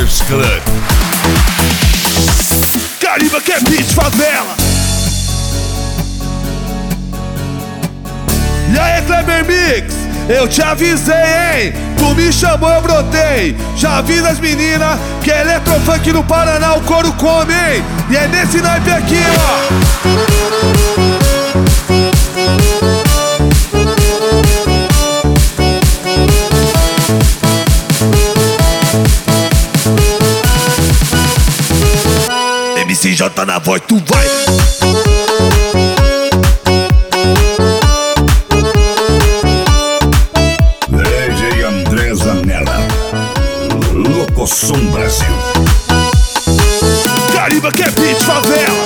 Brothers Club. Cariba que é beat favela. E aí, Kleber Mix, eu te avisei, hein? Tu me chamou, eu brotei. Já avisa as meninas que é eletrofunk no Paraná, o couro come, hein? E é nesse naipe aqui, ó. MCJ na voz, tu vai. DJ André Zanella, Locosom Brasil. Cariba que é beat favela.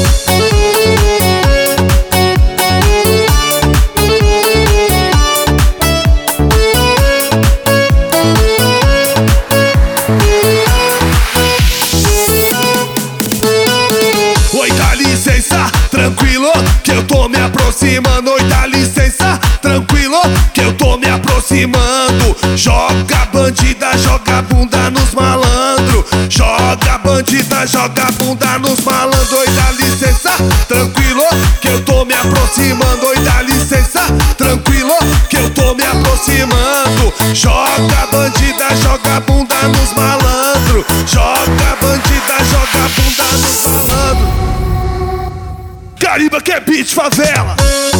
Oi, dá licença, tranquilo, que eu tô me aproximando. Oi, dá licença, tranquilo, que eu tô me aproximando. Joga bandida, joga bunda nos malandro. Joga bandida, joga bunda nos malandro. Oi, dá licença, tranquilo, que eu tô me aproximando. Oi, dá licença, tranquilo, que eu tô me aproximando. Joga bandida, joga bunda nos malandro. Joga bandida, joga bunda nos malandro. Cariba que é beat favela.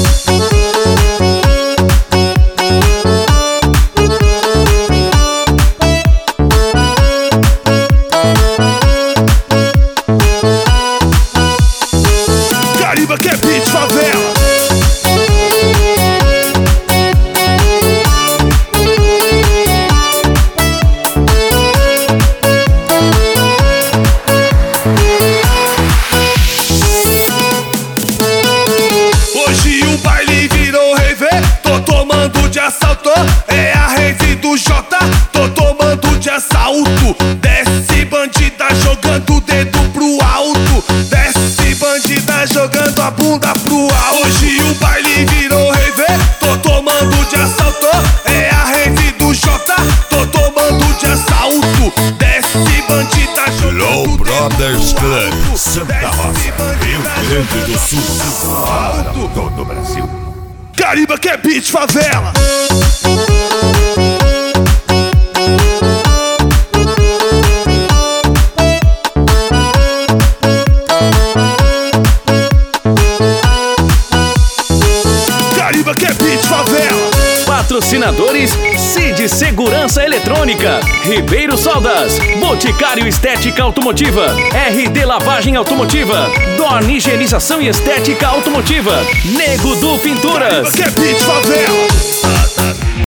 Cariba que é beat favela. Hoje o baile virou rave, tô tomando de assalto. É a rave do Jota, tô tomando de assalto. Desce bandida jogando o dedo pro alto. Desce bandida jogando a bunda pro alto. Hoje o baile virou rave, tô tomando de assalto. É a rave do Jota, tô tomando de assalto. Desce bandida jogando Low Brothers Club, Santa Rosa, Rio Grande do Sul, para todo o Brasil. Cariba que é beat favela. Cariba que é beat favela. Patrocinadores: Cid Segurança Eletrônica, Ribeiro Soldas, Boticário Estética Automotiva, RD Lavagem Automotiva, Dorn Higienização e Estética Automotiva, Nego do Pinturas. Cariba que é beat favela.